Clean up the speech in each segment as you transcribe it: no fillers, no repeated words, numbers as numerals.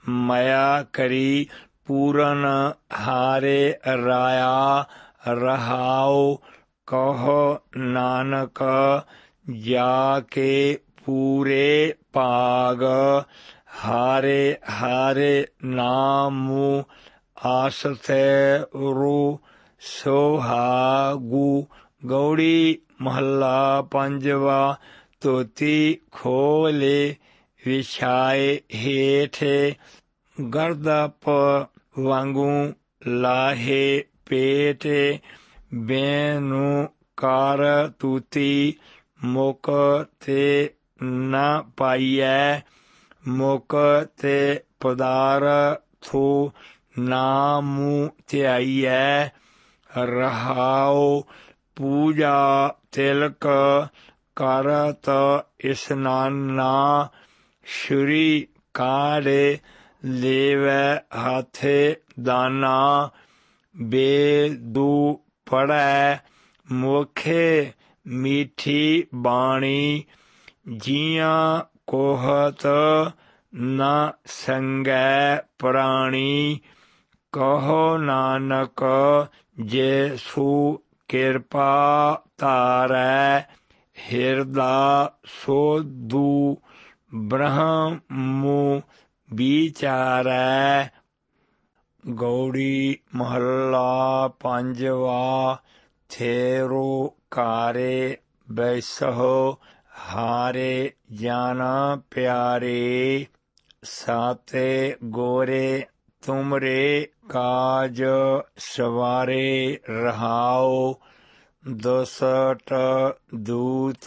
माया करी पूरन हारे राया रहाओ। कहो नानक जाके पूरे पाग हारे हारे नामु आसते रू सोहागू। गौड़ी महला पंजवा। धोती खोले विछाए हेठे गर्दप वांगू लाहे पेटे। बेनु कार तूती मुक ते न पाइयै मुक ते पदारथो नामू ध्याइयै रहाओ। पूजा तिलक करत इस्नाना श्री काढ़े लेवै हाथे दाना। बेदू पढ़ै मुखे मीठी बाणी जियां कोहत न संगै प्राणी। कहो नानक जैसू किरपा तारै हिरदा सोधू ब्रह्मु विचारै। गौड़ी महला पंजवा। थेरो कारे बैसहो हारे जान प्यारे। साते गोरे तुमरे काज सवारे रहाओ। दुसट दूत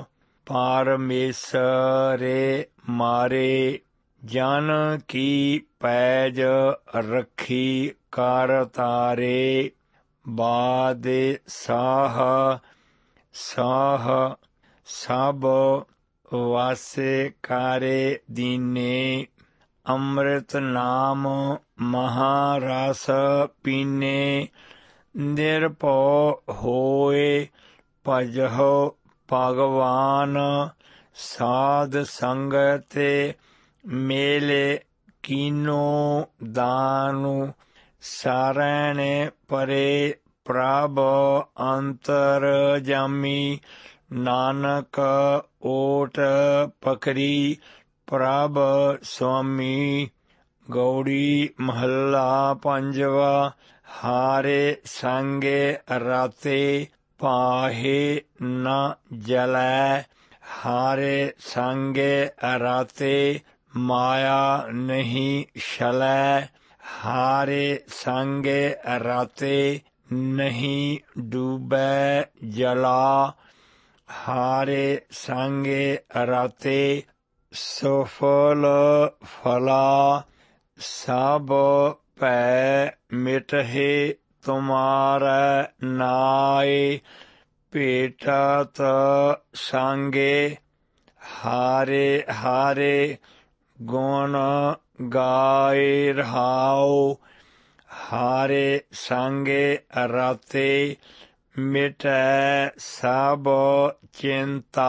पारमेसरे मारे जन की पैज रखी कर तारे। बादे साह साह सब वासे कारे दीने। अमृत नाम महारस पीने। निरपौ होए भजहो भगवान। साध संगते मेले कीनो दानु। सारणे परे प्रभ अंतर जामी। नानक ओट पकरी प्रभ स्वामी। गौड़ी महला पंजवा। हारे संगे राते पाहे न जलै। हारे संगे राते माया नहीं शलै। हारे संगे राते नहीं डूबै जला। हारे संगे राते सफल फला। सब पै मिटहे तुम्हारै नाय। भेटत संगे हारे हारे गुण गाए रहाओ। हारे संगे राते मिटै सब चिंता।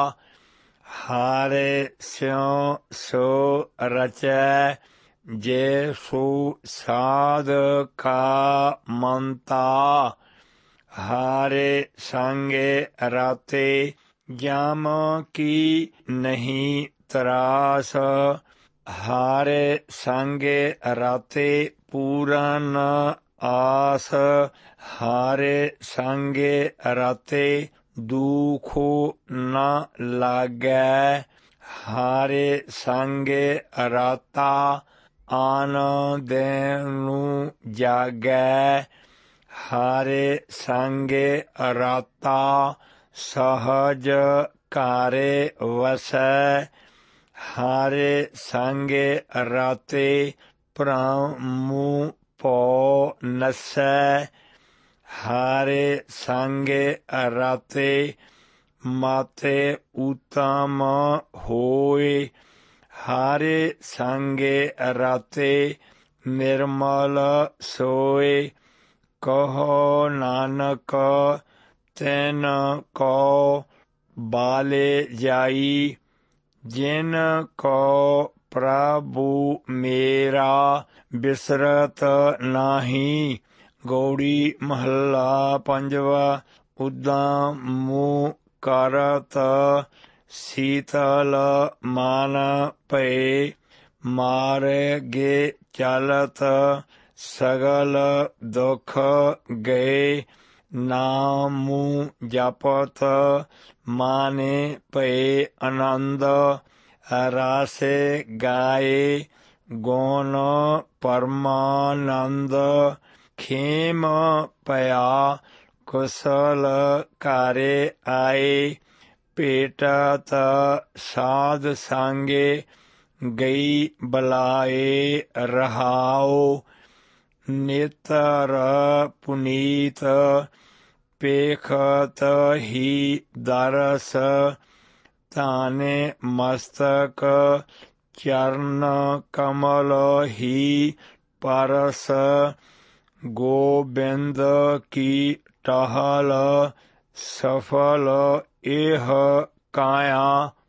हारे स्यों सो रचै जैसो साध का मनता। हारे संगे राते जाम की नहीं त्रास। हारे संगे राते पूरन आस। हारे संगे राते दुखो न लागै। हारे संगे राता आन देनु जागै। हारे संगे राता सहज कारे वसै। हारे संगे राते प्रमु पौ नसै। हारे संगे राते माते उत्तम होए। हारे संगे राते निर्मल सोए। कहो नानक तैन को बाले जाई। जिन को प्रभु मेरा बिसरत नाही। गौड़ी महला पंजवा। उदां मुँह करत शीतल मान भये। मारे गे चलत सगल दुख गए। नामु जपत माने भये आनंद। रासे गाए गौन परमानंद। खेम पया कुशल कारे आए। पेटत साध सांगे गई बलाए रहाओ। नेतर पुनीत पेखत ही दरस। ताने मस्तक चरण कमल ही परस। गोबिंद की टहल सफल एह काया।